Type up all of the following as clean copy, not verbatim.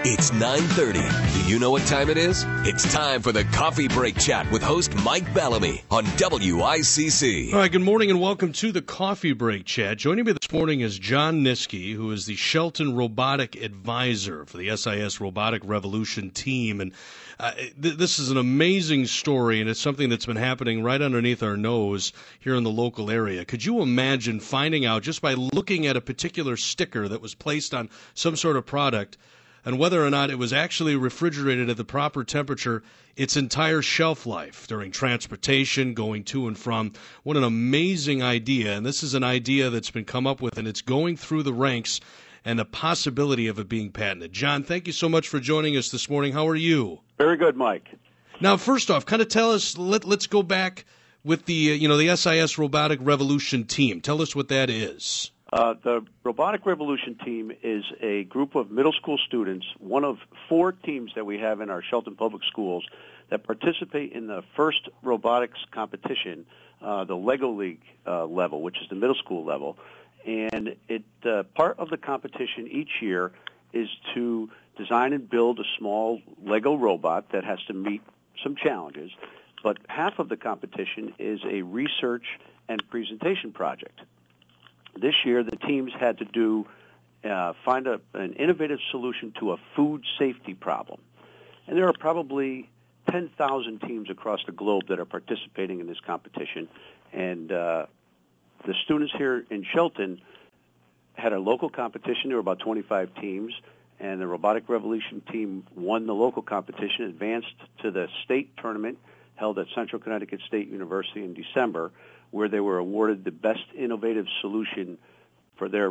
It's 9:30. Do you know what time it is? It's time for the Coffee Break Chat with host Mike Bellamy on WICC. All right, good morning and welcome to the Coffee Break Chat. Joining me this morning is John Niskey, who is the Shelton Robotic Advisor for the SIS Robotic Revolution team. And this is an amazing story, and it's something that's been happening right underneath our nose here in the local area. Could you imagine finding out just by looking at a particular sticker that was placed on some sort of product and whether or not it was actually refrigerated at the proper temperature its entire shelf life during transportation, going to and from? What an amazing idea. And this is an idea that's been come up with, and it's going through the ranks and the possibility of it being patented. John, thank you so much for joining us this morning. How are you? Very good, Mike. Now, first off, kind of tell us, let's go back with the SIS Robotic Revolution team. Tell us what that is. The Robotic Revolution team is a group of middle school students, one of 4 teams that we have in our Shelton Public Schools that participate in the first robotics competition, the Lego League level, which is the middle school level. And part of the competition each year is to design and build a small Lego robot that has to meet some challenges. But half of the competition is a research and presentation project. This year, the teams had to find an innovative solution to a food safety problem. And there are probably 10,000 teams across the globe that are participating in this competition. And the students here in Shelton had a local competition. There were about 25 teams. And the Robotic Revolution team won the local competition, advanced to the state tournament held at Central Connecticut State University in December, where they were awarded the best innovative solution for their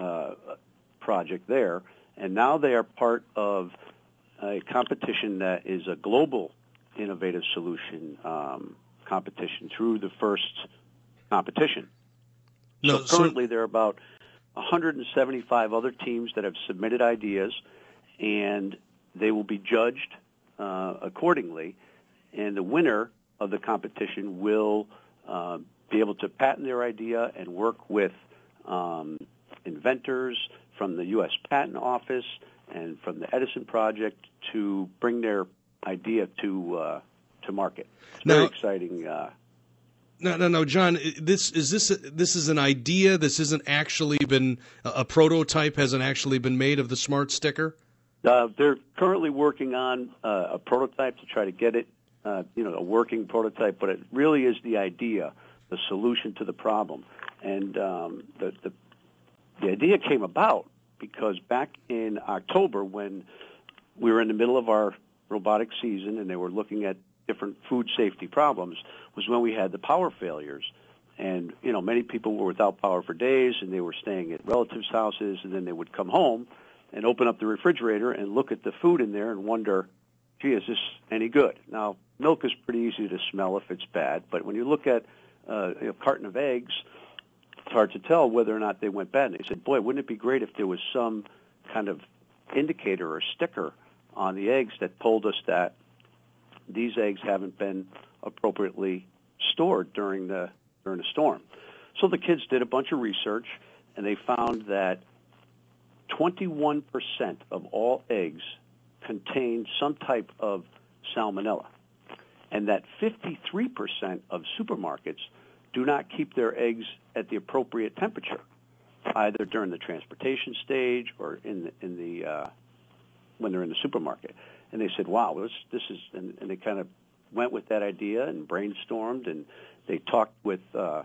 project there. And now they are part of a competition that is a global innovative solution competition through the first competition. So currently there are about 175 other teams that have submitted ideas, and they will be judged accordingly. And the winner of the competition will be able to patent their idea and work with inventors from the U.S. Patent Office and from the Edison Project to bring their idea to market. It's very exciting. No, John. This is an idea. This isn't actually been a prototype. Hasn't actually been made of the smart sticker. They're currently working on a prototype to try to get it, a working prototype. But it really is the idea, the solution to the problem. And the idea came about because back in October, when we were in the middle of our robotic season and they were looking at different food safety problems, was when we had the power failures. And, many people were without power for days, and they were staying at relatives' houses, and then they would come home and open up the refrigerator and look at the food in there and wonder, gee, is this any good? Now, milk is pretty easy to smell if it's bad, but when you look at a carton of eggs, it's hard to tell whether or not they went bad. And they said, boy, wouldn't it be great if there was some kind of indicator or sticker on the eggs that told us that these eggs haven't been appropriately stored during the storm. So the kids did a bunch of research, and they found that 21% of all eggs contain some type of salmonella, and that 53% of supermarkets do not keep their eggs at the appropriate temperature, either during the transportation stage or in the when they're in the supermarket. And they said, wow, this is, and they kind of went with that idea and brainstormed, and they talked with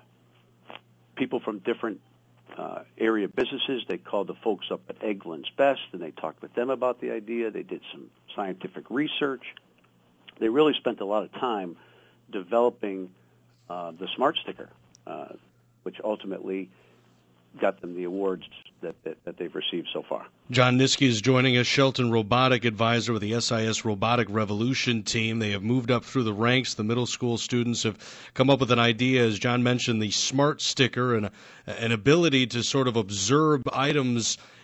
people from different area businesses. They called the folks up at Eggland's Best, and they talked with them about the idea. They did some scientific research. They really spent a lot of time developing the Smart Sticker, which ultimately got them the awards that they've received so far. John Niskey is joining us, Shelton Robotic Advisor with the SIS Robotic Revolution team. They have moved up through the ranks. The middle school students have come up with an idea, as John mentioned, the Smart Sticker, and an ability to sort of observe items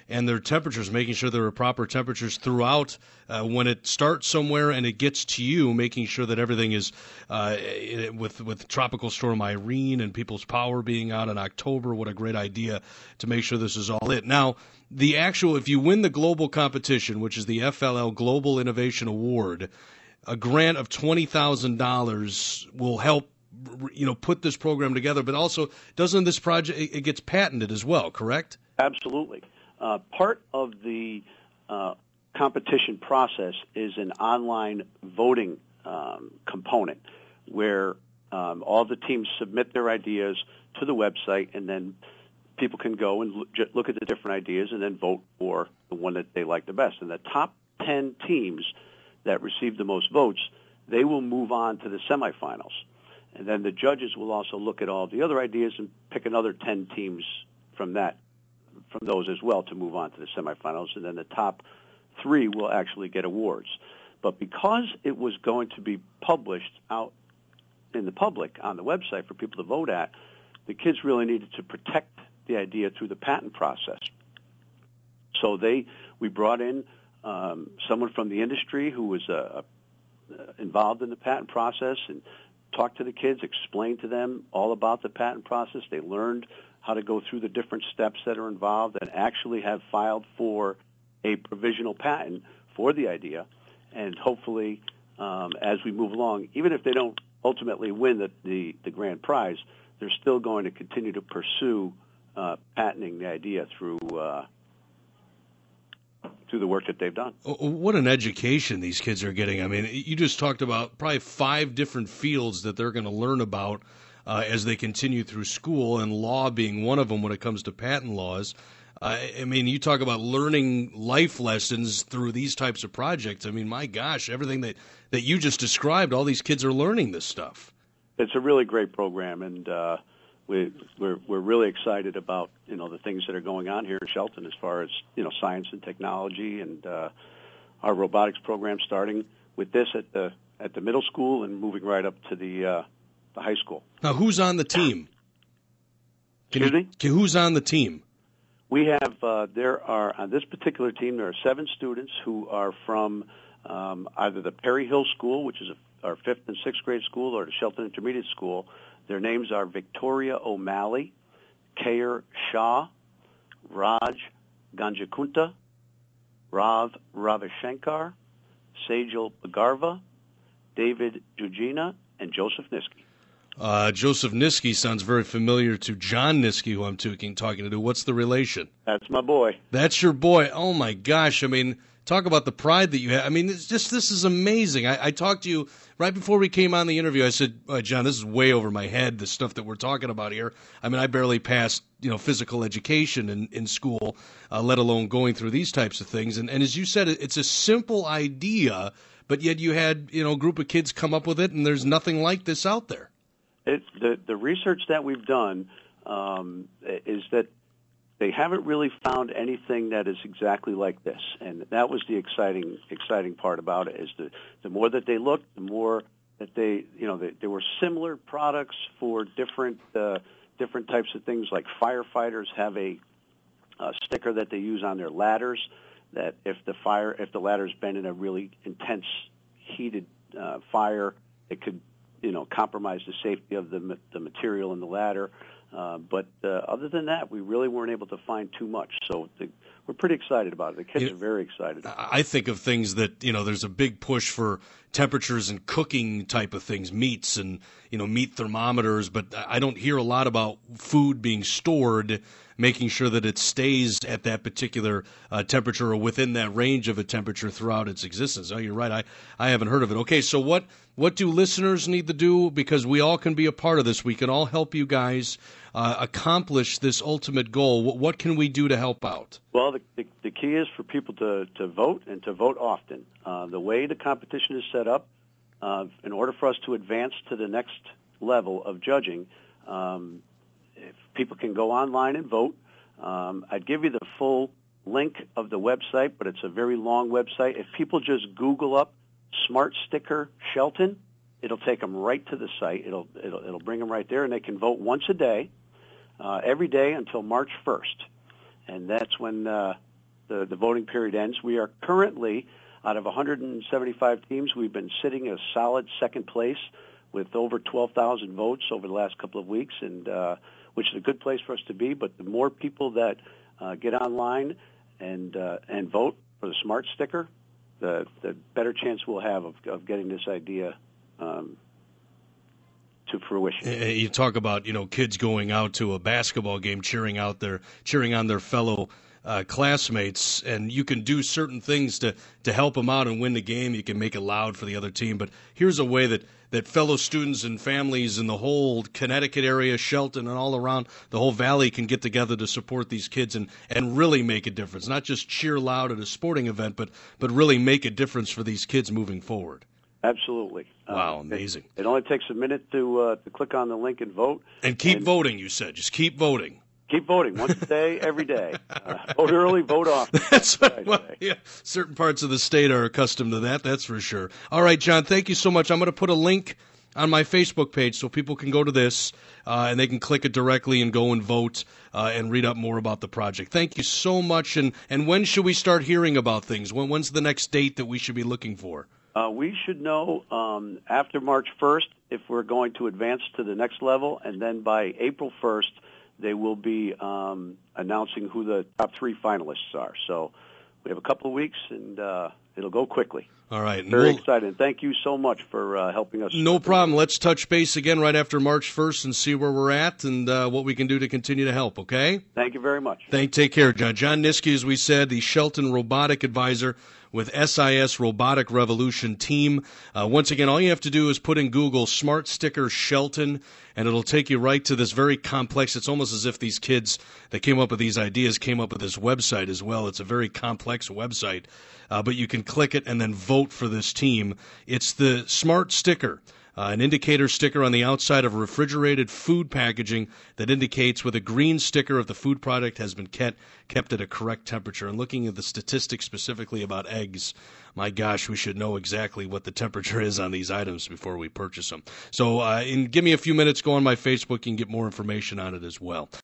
and their temperatures, making sure there are proper temperatures throughout when it starts somewhere and it gets to you, making sure that everything is with Tropical Storm Irene and people's power being out in October. What a great idea to make sure this is all it. Now, if you win the global competition, which is the FLL Global Innovation Award, a grant of $20,000 will help put this program together, but also doesn't this project, it gets patented as well, correct? Absolutely. Part of the competition process is an online voting component where all the teams submit their ideas to the website, and then people can go and look at the different ideas and then vote for the one that they like the best. And the top 10 teams that receive the most votes, they will move on to the semifinals. And then the judges will also look at all the other ideas and pick another 10 teams from those as well to move on to the semifinals. And then the top 3 will actually get awards. But because it was going to be published out in the public on the website for people to vote at, the kids really needed to protect the idea through the patent process. So we brought in someone from the industry who was involved in the patent process and talked to the kids, explained to them all about the patent process. They learned how to go through the different steps that are involved and actually have filed for a provisional patent for the idea. And hopefully, as we move along, even if they don't ultimately win the grand prize, they're still going to continue to pursue patenting the idea through the work that they've done. What an education these kids are getting. I mean, you just talked about probably 5 different fields that they're going to learn about as they continue through school, and law being one of them when it comes to patent laws. I mean, you talk about learning life lessons through these types of projects. I mean, my gosh, everything that you just described, all these kids are learning this stuff. It's a really great program, and we're really excited about the things that are going on here in Shelton as far as science and technology, and our robotics program starting with this at the middle school and moving right up to the high school. Now, who's on the team? Excuse me? Who's on the team? We have on this particular team there are 7 students who are from either the Perry Hill School, which is our 5th and 6th grade school, or the Shelton Intermediate School. Their names are Victoria O'Malley, Kayer Shah, Raj Ganjakunta, Rav Ravishankar, Sejal Bagarva, David Jujina, and Joseph Niski. Joseph Niski sounds very familiar to John Niski, who I'm talking to. What's the relation? That's my boy. That's your boy. Oh, my gosh. I mean, talk about the pride that you have. I mean, this is amazing. I talked to you right before we came on the interview. I said, John, this is way over my head, the stuff that we're talking about here. I mean, I barely passed, physical education in school, let alone going through these types of things. And as you said, it's a simple idea, but yet you had, a group of kids come up with it, and there's nothing like this out there. The research that we've done is that they haven't really found anything that is exactly like this, and that was the exciting part about it. Is the more that they looked, the more that there were similar products for different types of things. Like firefighters have a sticker that they use on their ladders that if the ladder's been in a really intense heated fire, it could compromise the safety of the material in the ladder. But other than that, we really weren't able to find too much. So we're pretty excited about it. The kids are very excited. I think of things that, there's a big push for temperatures and cooking type of things, meats and, meat thermometers. But I don't hear a lot about food being stored, making sure that it stays at that particular temperature or within that range of a temperature throughout its existence. Oh, you're right. I haven't heard of it. Okay, so what do listeners need to do? Because we all can be a part of this. We can all help you guys accomplish this ultimate goal. What can we do to help out? Well, the key is for people to vote and to vote often. The way the competition is set up, in order for us to advance to the next level of judging, if people can go online and vote. I'd give you the full link of the website, but it's a very long website. If people just Google up Smart Sticker Shelton, it'll take them right to the site. It'll bring them right there, and they can vote once a day, every day until March 1st. And that's when the voting period ends. We are currently, out of 175 teams, we've been sitting a solid second place with over 12,000 votes over the last couple of weeks, and which is a good place for us to be. But the more people that get online and vote for the smart sticker, the better chance we'll have of getting this idea to fruition. You talk about kids going out to a basketball game, cheering on their fellow classmates, and you can do certain things to help them out and win the game. You can make it loud for the other team, but here's a way that fellow students and families in the whole Connecticut area, Shelton, and all around the whole valley can get together to support these kids and really make a difference. Not just cheer loud at a sporting event, but really make a difference for these kids moving forward. Absolutely. Wow, amazing. It only takes a minute to click on the link and vote. And keep voting, you said. Just keep voting. Keep voting once a day, every day. Vote early, vote often. That's yeah. Certain parts of the state are accustomed to that, that's for sure. All right, John, thank you so much. I'm going to put a link on my Facebook page so people can go to this and they can click it directly and go and vote and read up more about the project. Thank you so much. And when should we start hearing about things? When's the next date that we should be looking for? We should know after March 1st if we're going to advance to the next level, and then by April 1st, they will be announcing who the top 3 finalists are. So we have a couple of weeks, and it'll go quickly. All right. Very excited. Thank you so much for helping us. No problem. Let's touch base again right after March 1st and see where we're at and what we can do to continue to help, okay? Thank you very much. Take care, John. John Niskey, as we said, the Shelton Robotic Advisor with SIS Robotic Revolution Team. Once again, all you have to do is put in Google Smart Sticker Shelton, and it'll take you right to this very complex. It's almost as if these kids that came up with these ideas came up with this website as well. It's a very complex website, but you can click it and then vote for this team. It's the Smart Sticker. An indicator sticker on the outside of refrigerated food packaging that indicates with a green sticker if the food product has been kept at a correct temperature. And looking at the statistics specifically about eggs, my gosh, we should know exactly what the temperature is on these items before we purchase them. So give me a few minutes, go on my Facebook, you can get more information on it as well.